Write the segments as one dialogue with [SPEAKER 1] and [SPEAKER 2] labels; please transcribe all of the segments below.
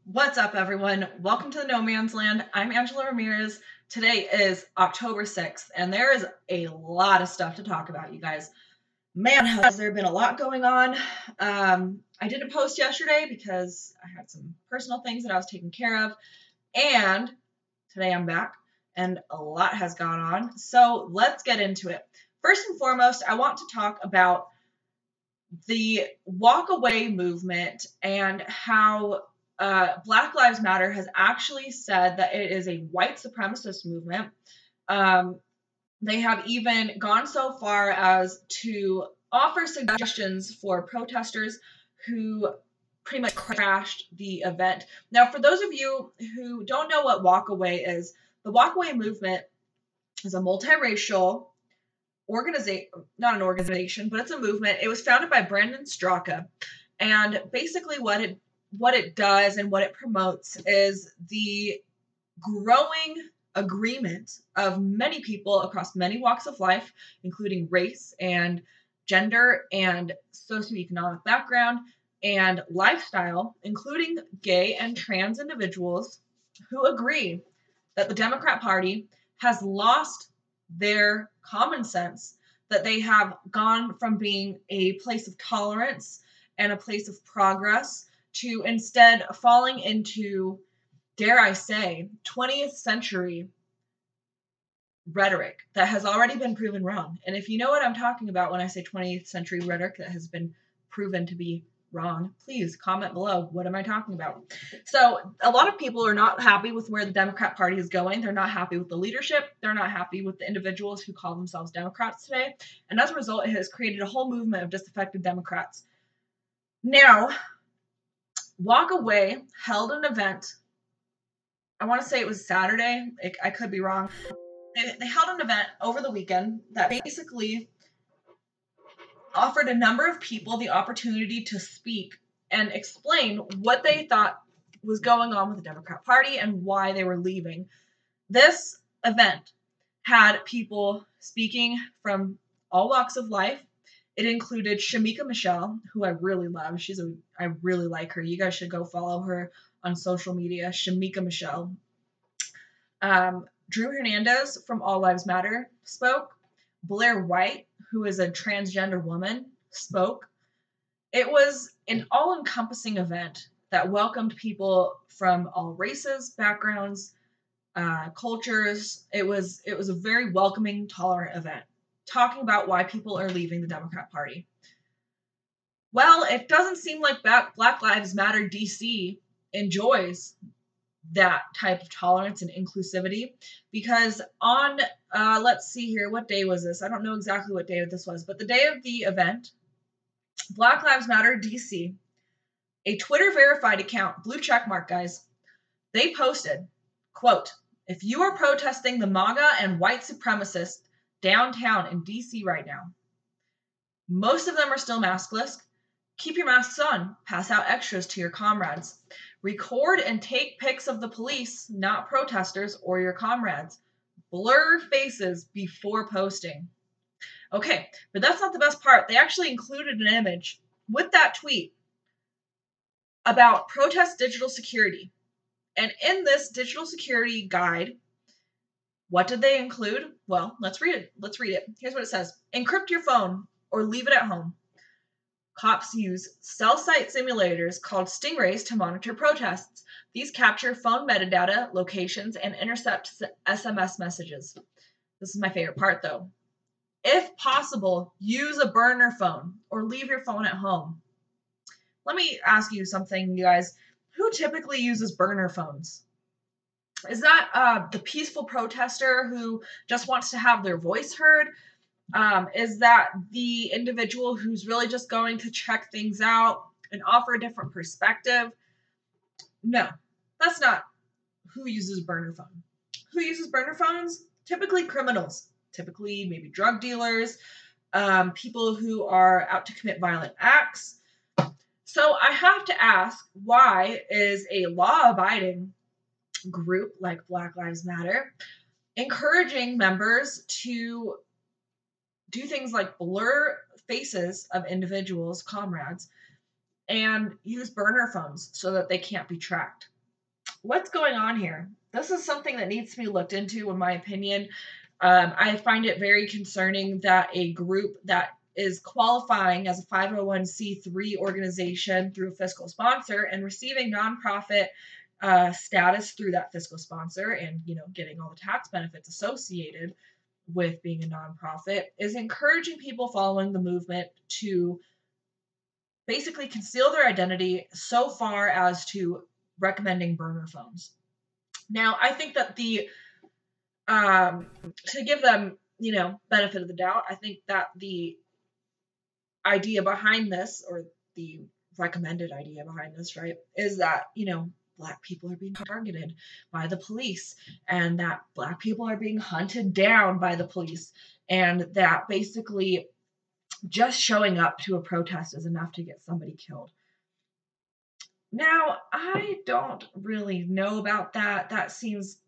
[SPEAKER 1] What's up, everyone? Welcome to the No Man's Land. I'm Angela Ramirez. Today is October 6th, and there is a lot of stuff to talk about, you guys. Man, has there been a lot going on. I didn't post yesterday because I had some personal things that I was taking care of, and today I'm back, and a lot has gone on. So let's get into it. First and foremost, I want to talk about the walk away movement and how Black Lives Matter has actually said that it is a white supremacist movement. Um, they have even gone so far as to offer suggestions for protesters who pretty much crashed the event. Now, for those of you who don't know what walkaway is, the walkaway movement is a multiracial organization, not an organization, but it's a movement. It was founded by Brandon Straka, and basically what it does and what it promotes is the growing agreement of many people across many walks of life, including race and gender and socioeconomic background and lifestyle, including gay and trans individuals who agree that the Democrat Party has lost their common sense, that they have gone from being a place of tolerance and a place of progress to instead falling into, dare I say, 20th century rhetoric that has already been proven wrong. And if you know what I'm talking about when I say 20th century rhetoric that has been proven to be wrong, please comment below. What am I talking about? So, a lot of people are not happy with where the Democrat Party is going. They're not happy with the leadership. They're not happy with the individuals who call themselves Democrats today. And as a result, it has created a whole movement of disaffected Democrats. Now, Walk Away held an event. I want to say it was Saturday. I could be wrong. They held an event over the weekend that basically offered a number of people the opportunity to speak and explain what they thought was going on with the Democrat Party and why they were leaving. This event had people speaking from all walks of life. It included Shamika Michelle, who I really love. I really like her. You guys should go follow her on social media. Shamika Michelle. Drew Hernandez from All Lives Matter spoke. Blair White, who is a transgender woman, spoke. It was an all-encompassing event that welcomed people from all races, backgrounds, cultures. It was a very welcoming, tolerant event, talking about why people are leaving the Democrat Party. Well, it doesn't seem like Black Lives Matter DC enjoys that type of tolerance and inclusivity, because on let's see here, what day was this? I don't know exactly what day this was, but the day of the event, Black Lives Matter DC, a Twitter verified account, blue check mark, guys, they posted, quote, "If you are protesting the MAGA and white supremacists downtown in DC right now, most of them are still maskless. Keep your masks on. Pass out extras to your comrades. Record and take pics of the police, not protesters or your comrades. Blur faces before posting." Okay, but that's not the best part. They actually included an image with that tweet about protest digital security. And in this digital security guide, what did they include? Well, let's read it. Here's what it says. Encrypt your phone or leave it at home. Cops use cell site simulators called Stingrays to monitor protests. These capture phone metadata, locations, and intercept SMS messages. This is my favorite part, though. If possible, use a burner phone or leave your phone at home. Let me ask you something, you guys. Who typically uses burner phones? Is that the peaceful protester who just wants to have their voice heard? Is that the individual who's really just going to check things out and offer a different perspective? No, that's not who uses a burner phone. Who uses burner phones? Typically criminals, typically maybe drug dealers, people who are out to commit violent acts. So I have to ask, why is a law-abiding group like Black Lives Matter encouraging members to do things like blur faces of individuals, comrades, and use burner phones so that they can't be tracked? what's going on here? This is something that needs to be looked into, in my opinion. I find it very concerning that a group that is qualifying as a 501c3 organization through a fiscal sponsor and receiving nonprofit status through that fiscal sponsor, and getting all the tax benefits associated with being a nonprofit, is encouraging people following the movement to basically conceal their identity so far as to recommending burner phones. Now, I think that to give them, benefit of the doubt, I think that the idea behind this, or the recommended idea behind this, right, is that, Black people are being targeted by the police, and that Black people are being hunted down by the police, and that basically just showing up to a protest is enough to get somebody killed. Now, I don't really know about that. That seems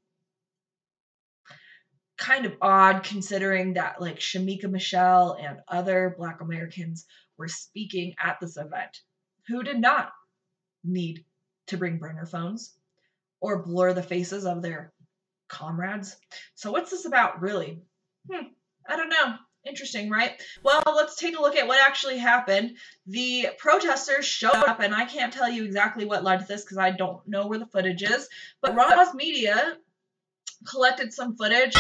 [SPEAKER 1] kind of odd, considering that like Shamika Michelle and other Black Americans were speaking at this event who did not need to bring burner phones or blur the faces of their comrades. So what's this about, really? I don't know. Interesting, right? Well, let's take a look at what actually happened. The protesters showed up, and I can't tell you exactly what led to this because I don't know where the footage is, but Ross Media collected some footage.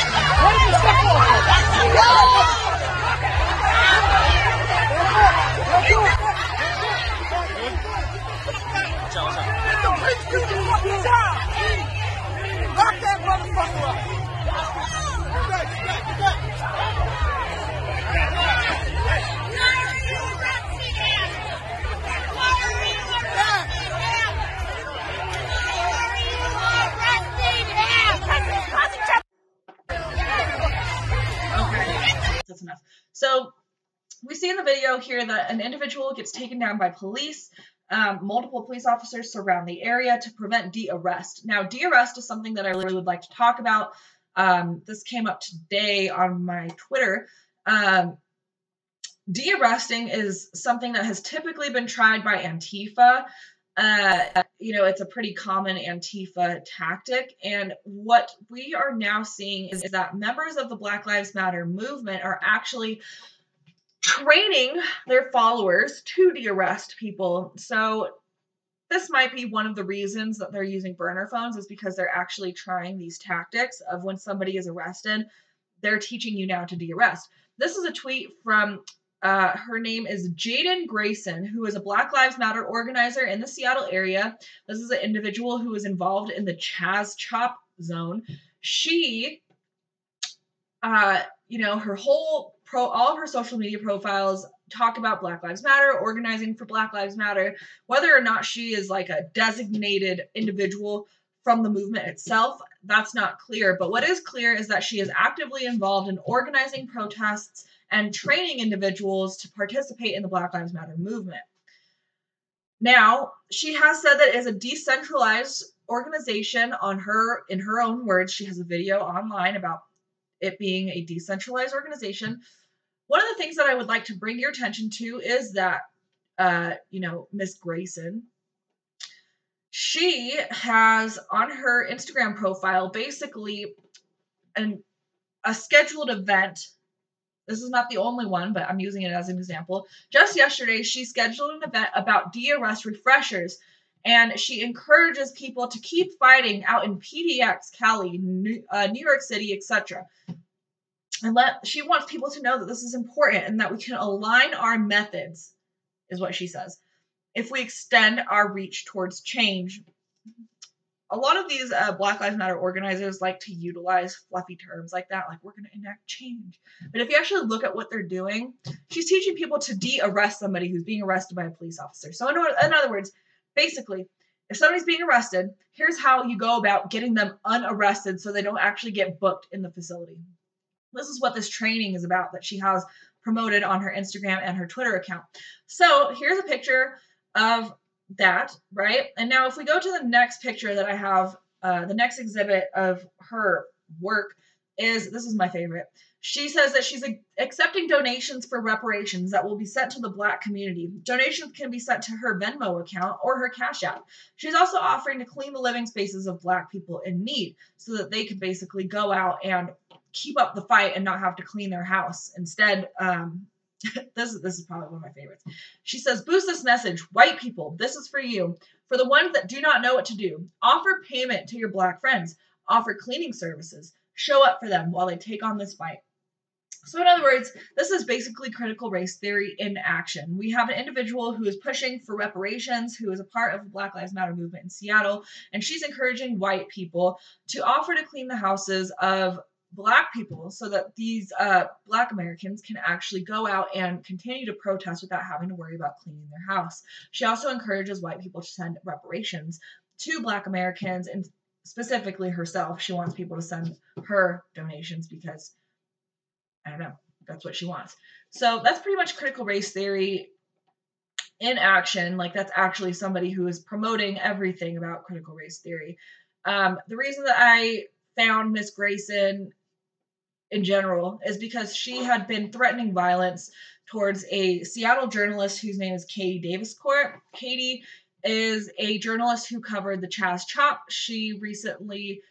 [SPEAKER 1] That's enough. So we see in the video here that an individual gets taken down by police. Multiple police officers surround the area to prevent de-arrest. Now, de-arrest is something that I really would like to talk about. This came up today on my Twitter. De-arresting is something that has typically been tried by Antifa. It's a pretty common Antifa tactic. And what we are now seeing is that members of the Black Lives Matter movement are actually training their followers to de-arrest people. So this might be one of the reasons that they're using burner phones, is because they're actually trying these tactics of when somebody is arrested, they're teaching you now to de-arrest. This is a tweet from her name is Jaden Grayson, who is a Black Lives Matter organizer in the Seattle area. This is an individual who is involved in the Chaz Chop zone. She, her whole all of her social media profiles talk about Black Lives Matter, organizing for Black Lives Matter. Whether or not she is like a designated individual from the movement itself, that's not clear. But what is clear is that she is actively involved in organizing protests and training individuals to participate in the Black Lives Matter movement. Now, she has said that it is a decentralized organization in her own words. She has a video online about it being a decentralized organization. One of the things that I would like to bring your attention to is that, Miss Grayson, she has on her Instagram profile basically a scheduled event. This is not the only one, but I'm using it as an example. Just yesterday, she scheduled an event about de-arrest refreshers, and she encourages people to keep fighting out in PDX, Cali, New York City, etc. And she wants people to know that this is important and that we can align our methods, is what she says, if we extend our reach towards change. A lot of these Black Lives Matter organizers like to utilize fluffy terms like that, like we're going to enact change. But if you actually look at what they're doing, she's teaching people to de-arrest somebody who's being arrested by a police officer. So in other words, basically, if somebody's being arrested, here's how you go about getting them unarrested so they don't actually get booked in the facility. This is what this training is about that she has promoted on her Instagram and her Twitter account. So here's a picture of that, right? And now if we go to the next picture that I have, the next exhibit of her work this is my favorite. She says that she's accepting donations for reparations that will be sent to the Black community. Donations can be sent to her Venmo account or her Cash App. She's also offering to clean the living spaces of Black people in need so that they could basically go out and keep up the fight and not have to clean their house. Instead, this is probably one of my favorites. She says, boost this message. White people, this is for you. For the ones that do not know what to do, offer payment to your Black friends. Offer cleaning services. Show up for them while they take on this fight. So in other words, this is basically critical race theory in action. We have an individual who is pushing for reparations, who is a part of the Black Lives Matter movement in Seattle, and she's encouraging white people to offer to clean the houses of Black people so that these Black Americans can actually go out and continue to protest without having to worry about cleaning their house. She also encourages white people to send reparations to Black Americans, and specifically herself. She wants people to send her donations because, I don't know, that's what she wants. So that's pretty much critical race theory in action. Like, that's actually somebody who is promoting everything about critical race theory. The reason that I found Miss Grayson in general is because she had been threatening violence towards a Seattle journalist whose name is Katie Daviscourt. Katie is a journalist who covered the Chaz Chop. She recently,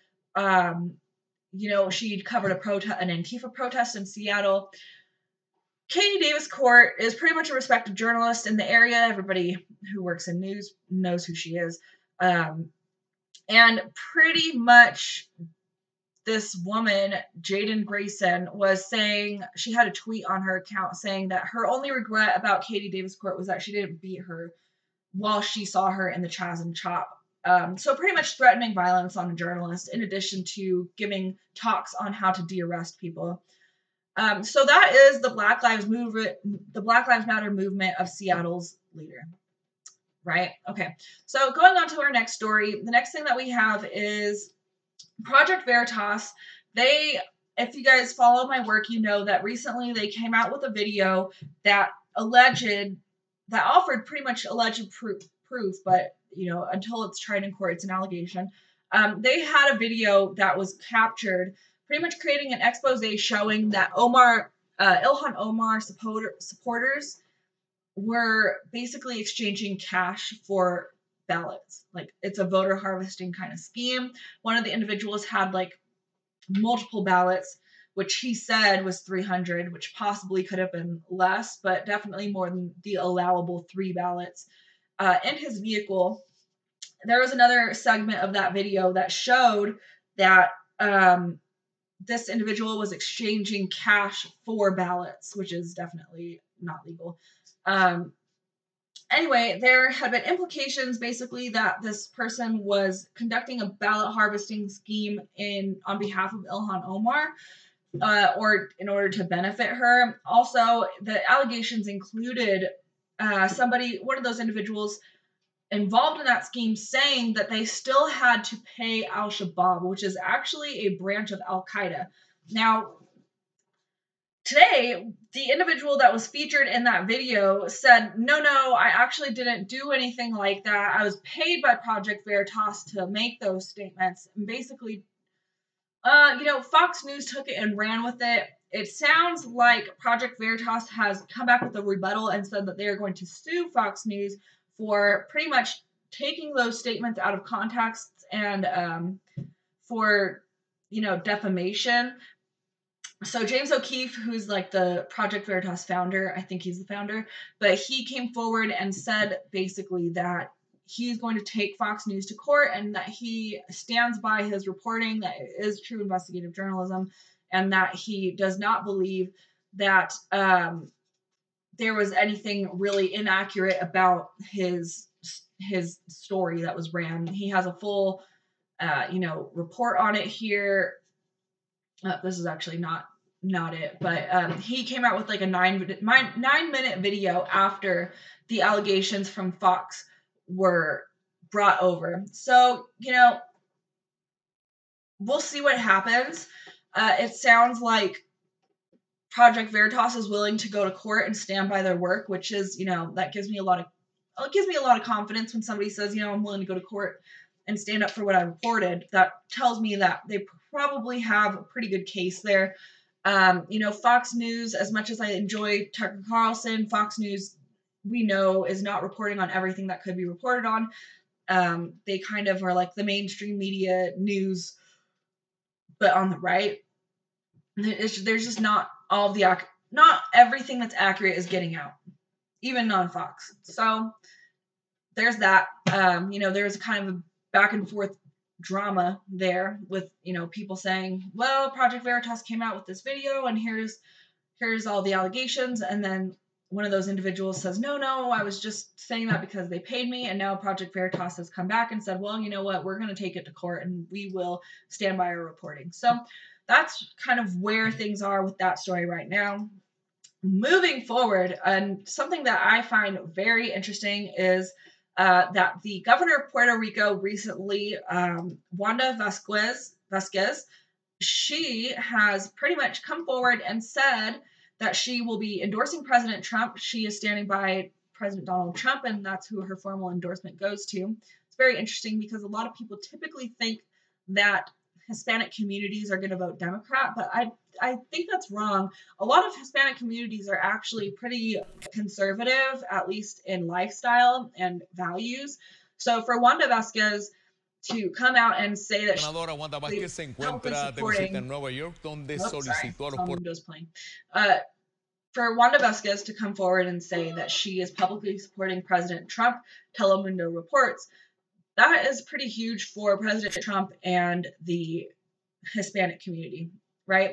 [SPEAKER 1] she covered an Antifa protest in Seattle. Katie Daviscourt is pretty much a respected journalist in the area. Everybody who works in news knows who she is. And pretty much this woman, Jaden Grayson, was saying, she had a tweet on her account saying that her only regret about Katie Daviscourt was that she didn't beat her while she saw her in the Chaz and Chop. So pretty much threatening violence on a journalist, in addition to giving talks on how to de-arrest people. So that is the Black Lives Matter movement of Seattle's leader. Right? Okay. So going on to our next story, the next thing that we have is Project Veritas. If you guys follow my work, you know that recently they came out with a video that offered pretty much alleged proof, but until it's tried in court, it's an allegation. They had a video that was captured, pretty much creating an expose showing that Ilhan Omar supporters were basically exchanging cash for ballots. Like, it's a voter harvesting kind of scheme. One of the individuals had like multiple ballots, which he said was 300, which possibly could have been less, but definitely more than the allowable 3 ballots in his vehicle. There was another segment of that video that showed that this individual was exchanging cash for ballots, which is definitely not legal. Anyway, there had been implications basically that this person was conducting a ballot harvesting scheme on behalf of Ilhan Omar, or in order to benefit her. Also, the allegations included one of those individuals involved in that scheme saying that they still had to pay Al-Shabaab, which is actually a branch of Al-Qaeda. Now, today, the individual that was featured in that video said, no, I actually didn't do anything like that. I was paid by Project Veritas to make those statements. And basically, Fox News took it and ran with it. It sounds like Project Veritas has come back with a rebuttal and said that they are going to sue Fox News for pretty much taking those statements out of context and for, defamation. So James O'Keefe, who's like the Project Veritas founder, I think he's the founder, but he came forward and said basically that he's going to take Fox News to court and that he stands by his reporting, that it is true investigative journalism, and that he does not believe that there was anything really inaccurate about his story that was ran. He has a full, report on it here. This is actually not it, but he came out with like a 9-minute video after the allegations from Fox were brought over. So, we'll see what happens. It sounds like Project Veritas is willing to go to court and stand by their work, which is, that gives me a lot of confidence when somebody says, I'm willing to go to court and stand up for what I reported, that tells me that they probably have a pretty good case there. Fox News, as much as I enjoy Tucker Carlson, Fox News, we know, is not reporting on everything that could be reported on. They kind of are like the mainstream media news, but on the right. There's just not all the not everything that's accurate is getting out, even on Fox. So there's that. There's kind of a back and forth drama there with people saying, well, Project Veritas came out with this video and here's all the allegations, and then one of those individuals says, no, I was just saying that because they paid me. And now Project Veritas has come back and said, well, you know what, we're going to take it to court and we will stand by our reporting. So that's kind of where things are with that story right now. Moving forward, and something that I find very interesting is that the governor of Puerto Rico recently, Wanda Vasquez, she has pretty much come forward and said that she will be endorsing President Trump. She is standing by President Donald Trump, and that's who her formal endorsement goes to. It's very interesting because a lot of people typically think that Hispanic communities are going to vote Democrat, but I think that's wrong. A lot of Hispanic communities are actually pretty conservative, at least in lifestyle and values. So for Wanda Vasquez to come out and say that
[SPEAKER 2] Senadora Wanda Vázquez se
[SPEAKER 1] publicly
[SPEAKER 2] encuentra de visita
[SPEAKER 1] supporting,
[SPEAKER 2] en Nueva York, donde
[SPEAKER 1] oh, sorry,
[SPEAKER 2] solicitó a los
[SPEAKER 1] Windows playing. For Wanda Vasquez to come forward and say that she is publicly supporting President Trump, Telemundo reports, that is pretty huge for President Trump and the Hispanic community, right?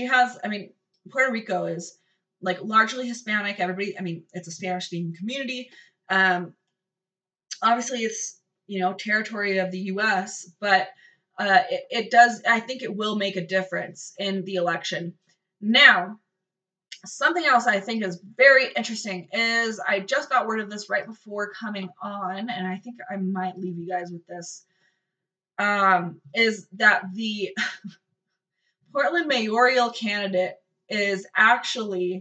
[SPEAKER 1] Puerto Rico is like largely Hispanic. It's a Spanish-speaking community. Obviously, it's territory of the U.S., but it does. I think it will make a difference in the election. Now, something else I think is very interesting is I just got word of this right before coming on, and I think I might leave you guys with this. Is that the Portland mayoral candidate is actually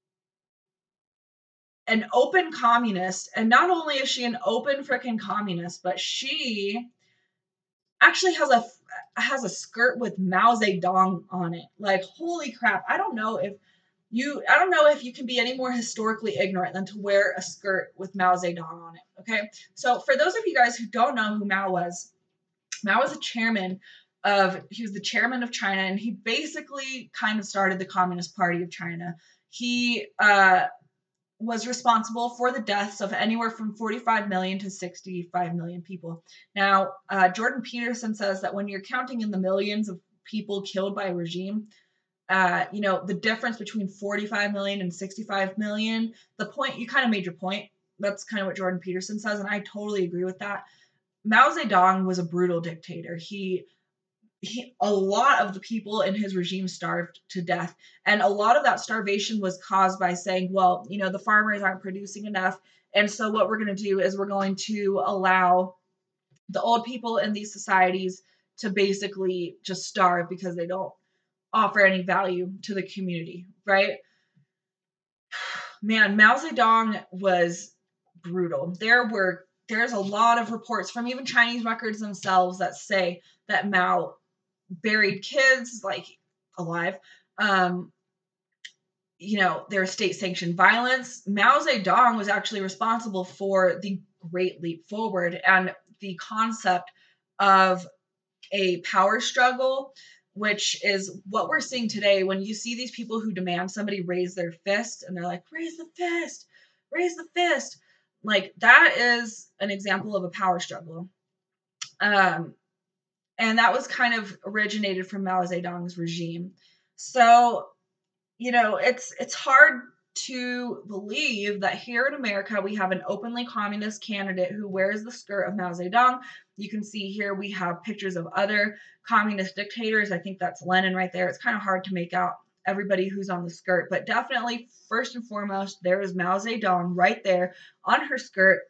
[SPEAKER 1] an open communist, and not only is she an open freaking communist, but she actually has a skirt with Mao Zedong on it. Like, holy crap! I don't know if you can be any more historically ignorant than to wear a skirt with Mao Zedong on it. Okay, so for those of you guys who don't know who Mao was the he was the chairman of China, and he basically kind of started the Communist Party of China. He was responsible for the deaths of anywhere from 45 million to 65 million people. Now, Jordan Peterson says that when you're counting in the millions of people killed by a regime, the difference between 45 million and 65 million, you kind of made your point. That's kind of what Jordan Peterson says, and I totally agree with that. Mao Zedong was a brutal dictator. A lot of the people in his regime starved to death. And a lot of that starvation was caused by saying, well, the farmers aren't producing enough. And so what we're going to do is we're going to allow the old people in these societies to basically just starve because they don't offer any value to the community, right? Man, Mao Zedong was brutal. There's a lot of reports from even Chinese records themselves that say that Mao buried kids like alive. There's state-sanctioned violence. Mao Zedong was actually responsible for the Great Leap Forward and the concept of a power struggle, which is what we're seeing today when you see these people who demand somebody raise their fist and they're like, raise the fist, raise the fist. Like, that is an example of a power struggle. And that was kind of originated from Mao Zedong's regime. So, it's hard to believe that here in America we have an openly communist candidate who wears the skirt of Mao Zedong. You can see here we have pictures of other communist dictators. I think that's Lenin right there. It's kind of hard to make out everybody who's on the skirt, but definitely first and foremost, there is Mao Zedong right there on her skirt.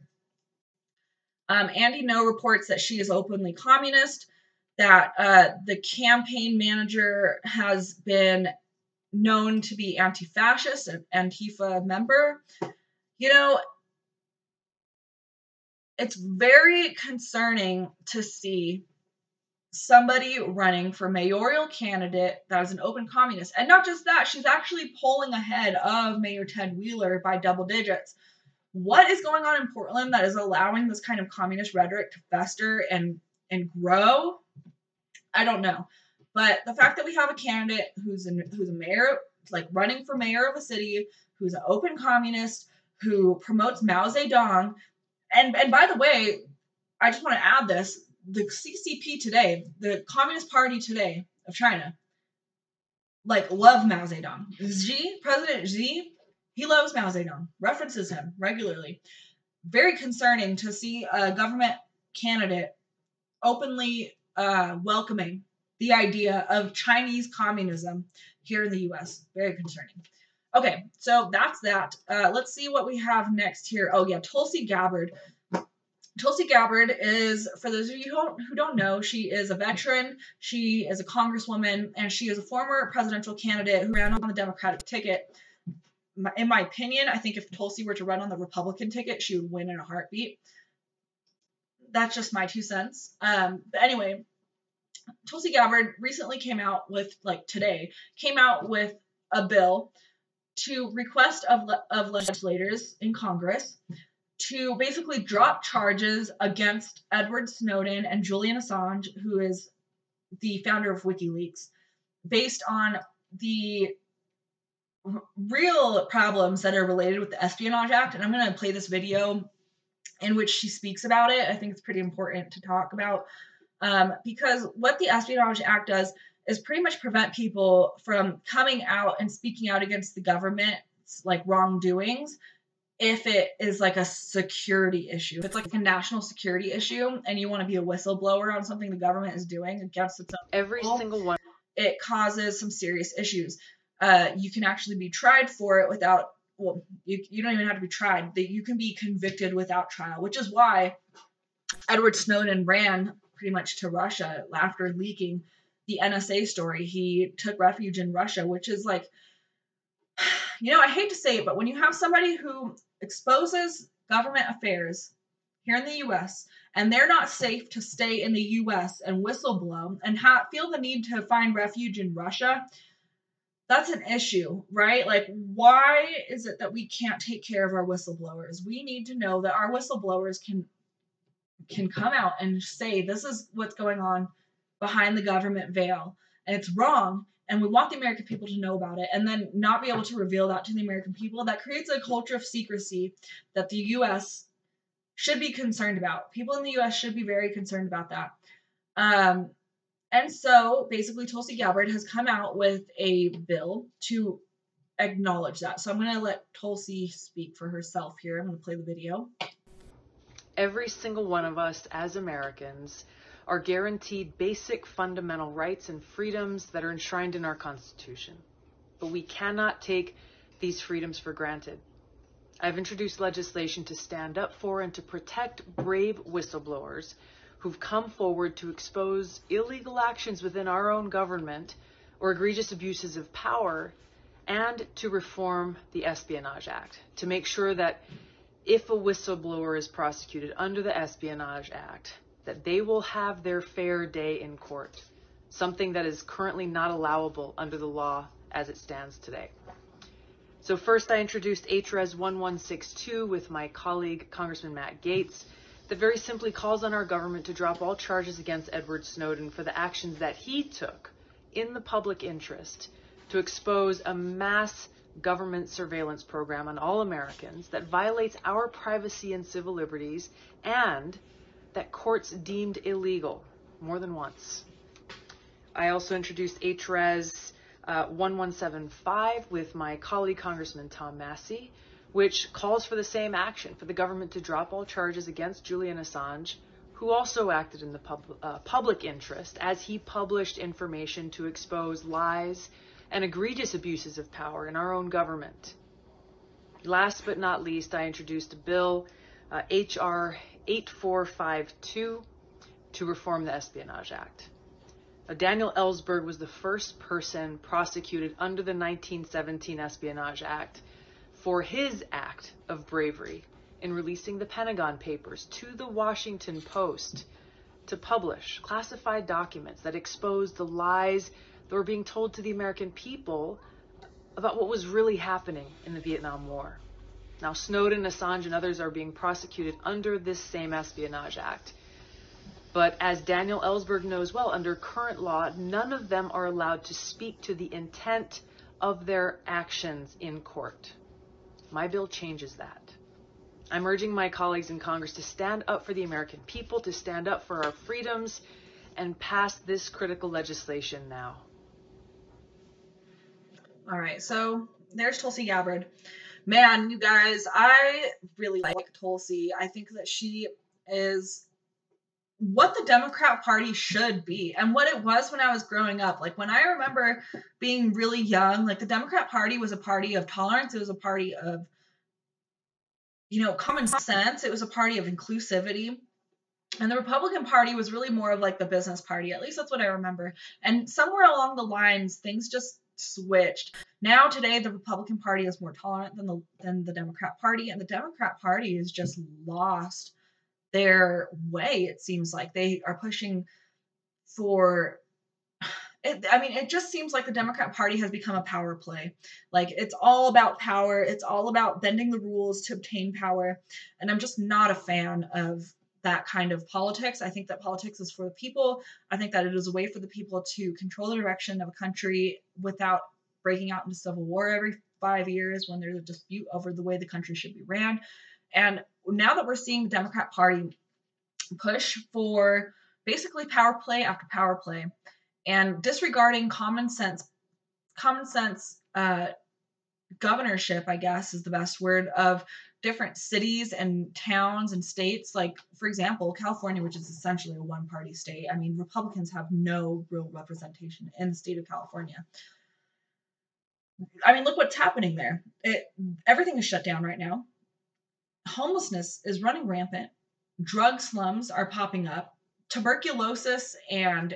[SPEAKER 1] Andy Ngo reports that she is openly communist, that the campaign manager has been known to be anti-fascist and Antifa member. it's very concerning to see somebody running for mayoral candidate that is an open communist. And not just that, she's actually polling ahead of Mayor Ted Wheeler by double digits. What is going on in Portland that is allowing this kind of communist rhetoric to fester and grow? I don't know. But the fact that we have a candidate who's a mayor, like running for mayor of a city, who's an open communist, who promotes Mao Zedong, and by the way, I just want to add this: the CCP today, the Communist Party today of China, like love Mao Zedong. President Xi, he loves Mao Zedong, references him regularly. Very concerning to see a government candidate openly welcoming the idea of Chinese communism here in the U.S. Very concerning. Okay, so that's that. Let's see what we have next here. Oh yeah, Tulsi Gabbard. Tulsi Gabbard is, for those of you who don't know, she is a veteran, she is a congresswoman, and she is a former presidential candidate who ran on the Democratic ticket. In my opinion, I think if Tulsi were to run on the Republican ticket, she would win in a heartbeat. That's just my 2 cents. But anyway, Tulsi Gabbard recently came out with a bill to request of legislators in Congress to basically drop charges against Edward Snowden and Julian Assange, who is the founder of WikiLeaks, based on the real problems that are related with the Espionage Act. And I'm going to play this video in which she speaks about it. I think it's pretty important to talk about because what the Espionage Act does is pretty much prevent people from coming out and speaking out against the government's like wrongdoings if it is like a security issue. If it's like a national security issue and you want to be a whistleblower on something the government is doing against its own
[SPEAKER 3] Every
[SPEAKER 1] people,
[SPEAKER 3] single one.
[SPEAKER 1] it causes some serious issues. You can actually be tried for it without, well, you don't even have to be tried. You can be convicted without trial, which is why Edward Snowden ran pretty much to Russia after leaking the NSA story. He took refuge in Russia, which is like, you know, I hate to say it, but when you have somebody who exposes government affairs here in the U.S. and they're not safe to stay in the U.S. and whistleblow and feel the need to find refuge in Russia, that's an issue, right? Like, why is it that we can't take care of our whistleblowers? We need to know that our whistleblowers can come out and say, this is what's going on behind the government veil, and it's wrong, and we want the American people to know about it, and then not be able to reveal that to the American people. That creates a culture of secrecy that the U.S. should be concerned about. People in the U.S. should be very concerned about that. And so basically Tulsi Gabbard has come out with a bill to acknowledge that. So I'm going to let Tulsi speak for herself here. I'm going to play the video.
[SPEAKER 3] Every single one of us as Americans are guaranteed basic fundamental rights and freedoms that are enshrined in our Constitution. But we cannot take these freedoms for granted. I've introduced legislation to stand up for and to protect brave whistleblowers who've come forward to expose illegal actions within our own government or egregious abuses of power, and to reform the Espionage Act to make sure that if a whistleblower is prosecuted under the Espionage Act, that they will have their fair day in court, something that is currently not allowable under the law as it stands today. So first, I introduced HRES 1162 with my colleague, Congressman Matt Gaetz, that very simply calls on our government to drop all charges against Edward Snowden for the actions that he took in the public interest to expose a mass government surveillance program on all Americans that violates our privacy and civil liberties and that courts deemed illegal more than once. I also introduced HRES 1175 with my colleague, Congressman Tom Massey, which calls for the same action, for the government to drop all charges against Julian Assange, who also acted in the public interest as he published information to expose lies and egregious abuses of power in our own government. Last but not least, I introduced a bill, HR 8452, to reform the Espionage Act. Daniel Ellsberg was the first person prosecuted under the 1917 Espionage Act for his act of bravery in releasing the Pentagon Papers to the Washington Post to publish classified documents that exposed the lies that were being told to the American people about what was really happening in the Vietnam War. Now, Snowden, Assange, and others are being prosecuted under this same Espionage Act. But as Daniel Ellsberg knows well, under current law, none of them are allowed to speak to the intent of their actions in court. My bill changes that. I'm urging my colleagues in Congress to stand up for the American people, to stand up for our freedoms, and pass this critical legislation now.
[SPEAKER 1] All right, so there's Tulsi Gabbard. Man, you guys, I really like Tulsi. I think that she is what the Democrat Party should be and what it was when I was growing up. Like, when I remember being really young, like, the Democrat Party was a party of tolerance. It was a party of, common sense. It was a party of inclusivity. And the Republican Party was really more of like the business party. At least that's what I remember. And somewhere along the lines, things just switched. Now today, the Republican Party is more tolerant than the Democrat Party, and the Democrat Party has just lost their way. It seems like they are pushing for. It just seems like the Democrat Party has become a power play. Like, it's all about power. It's all about bending the rules to obtain power. And I'm just not a fan of that kind of politics. I think that politics is for the people. I think that it is a way for the people to control the direction of a country without breaking out into civil war every 5 years when there's a dispute over the way the country should be ran. And now that we're seeing the Democrat Party push for basically power play after power play and disregarding common sense governorship, I guess is the best word, of different cities and towns and states. Like, for example, California, which is essentially a one-party state. I mean, Republicans have no real representation in the state of California. I mean, look what's happening there. Everything is shut down right now. Homelessness is running rampant. Drug slums are popping up. Tuberculosis and,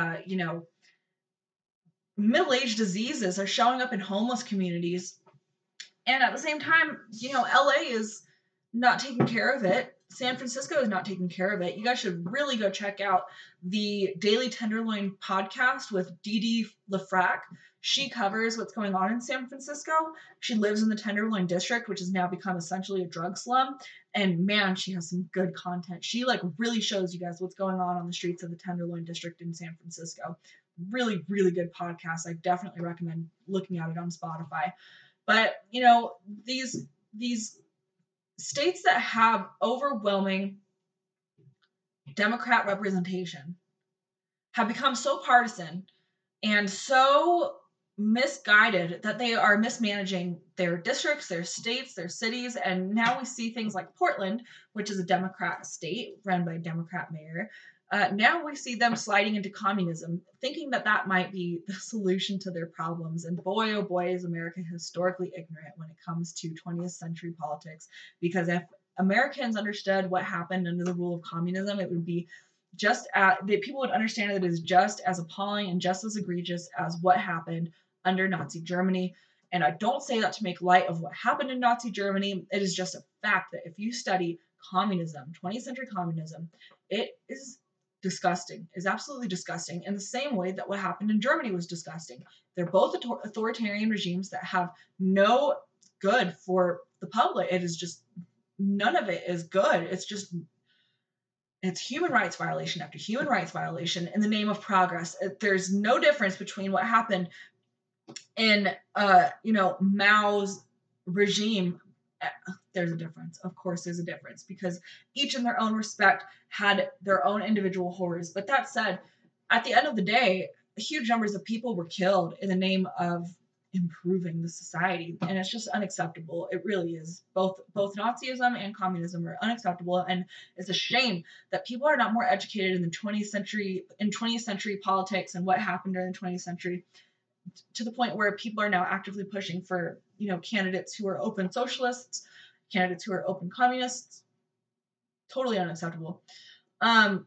[SPEAKER 1] middle-aged diseases are showing up in homeless communities. And at the same time, LA is not taking care of it. San Francisco is not taking care of it. You guys should really go check out the Daily Tenderloin podcast with Dee Dee LaFrac. She covers what's going on in San Francisco. She lives in the Tenderloin district, which has now become essentially a drug slum. And man, she has some good content. She really shows you guys what's going on the streets of the Tenderloin district in San Francisco. Really, really good podcast. I definitely recommend looking at it on Spotify. But, these states that have overwhelming Democrat representation have become so partisan and so misguided that they are mismanaging their districts, their states, their cities. And now we see things like Portland, which is a Democrat state run by a Democrat mayor. Now we see them sliding into communism, thinking that that might be the solution to their problems. And boy, oh boy, is America historically ignorant when it comes to 20th century politics. Because if Americans understood what happened under the rule of communism, it would be people would understand that it is just as appalling and just as egregious as what happened under Nazi Germany. And I don't say that to make light of what happened in Nazi Germany. It is just a fact that if you study communism, 20th century communism, it is disgusting, is absolutely disgusting, in the same way that what happened in Germany was disgusting. They're both authoritarian regimes that have no good for the public. It is just, none of it is good. It's human rights violation after human rights violation in the name of progress. There's no difference between what happened in, Mao's regime. There's a difference. Of course, there's a difference, because each in their own respect had their own individual horrors. But that said, at the end of the day, huge numbers of people were killed in the name of improving the society, and it's just unacceptable. It really is. Both Nazism and communism are unacceptable, and it's a shame that people are not more educated in the 20th century politics and what happened during the 20th century, to the point where people are now actively pushing for, candidates who are open socialists, candidates who are open communists. Totally unacceptable. Now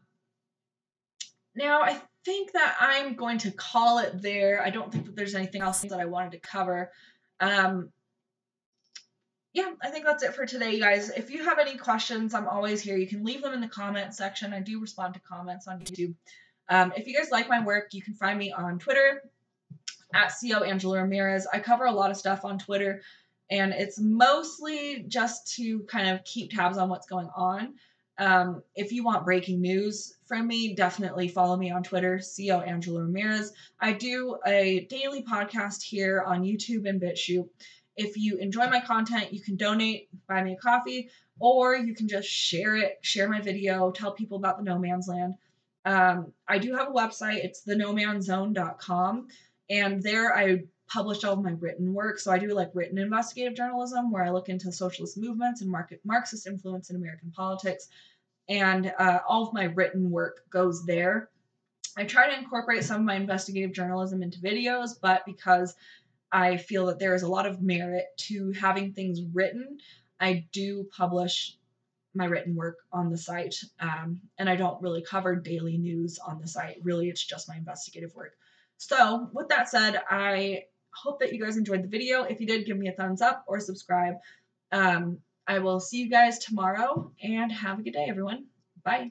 [SPEAKER 1] I think that I'm going to call it there. I don't think that there's anything else that I wanted to cover. yeah, I think that's it for today, you guys. If you have any questions, I'm always here. You can leave them in the comment section. I do respond to comments on YouTube. If you guys like my work, you can find me on Twitter at CO Angela Ramirez. I cover a lot of stuff on Twitter, and it's mostly just to kind of keep tabs on what's going on. If you want breaking news from me, definitely follow me on Twitter, CO Angela Ramirez. I do a daily podcast here on YouTube and BitChute. If you enjoy my content, you can donate, buy me a coffee, or you can just share it, share my video, tell people about the No Man's Land. I do have a website. It's thenomanzone.com. And there I published all of my written work. So I do like written investigative journalism where I look into socialist movements and Marxist influence in American politics. And all of my written work goes there. I try to incorporate some of my investigative journalism into videos, but because I feel that there is a lot of merit to having things written, I do publish my written work on the site. And I don't really cover daily news on the site. Really, it's just my investigative work. So, with that said, I hope that you guys enjoyed the video. If you did, give me a thumbs up or subscribe. I will see you guys tomorrow and have a good day, everyone. Bye.